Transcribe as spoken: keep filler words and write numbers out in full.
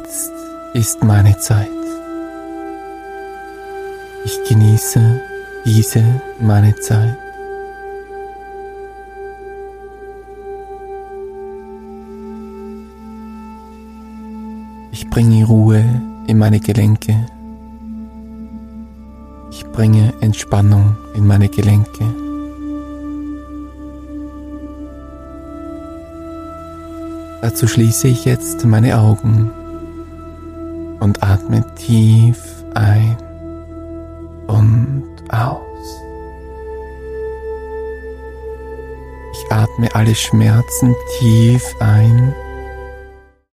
Jetzt ist meine Zeit. Ich genieße diese meine Zeit. Ich bringe Ruhe in meine Gelenke. Ich bringe Entspannung in meine Gelenke. Dazu schließe ich jetzt meine Augen und atme tief ein und aus. Ich atme alle Schmerzen tief ein